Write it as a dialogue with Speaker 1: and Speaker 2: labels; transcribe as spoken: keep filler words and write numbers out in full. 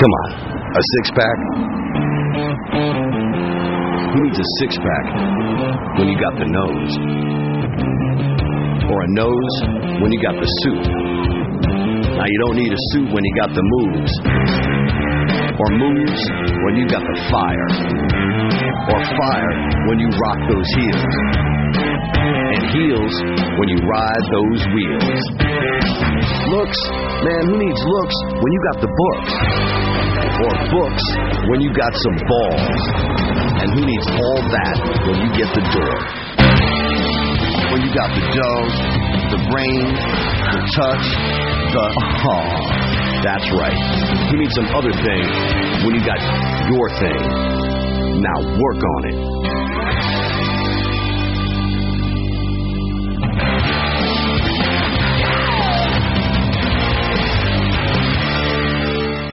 Speaker 1: Come on, a six-pack? Who needs a six-pack when you got the nose? Or a nose when you got the suit? Now you don't need a suit when you got the moves. Or moves when you got the fire. Or fire when you rock those heels. And heels when you ride those wheels. Looks, man, who needs looks when you got the books? Or books when you got some balls? And who needs all that when you get the door? When you got the dough, the brains, the touch, the oh, that's right. You need some other thing when you got your thing. Now work on it.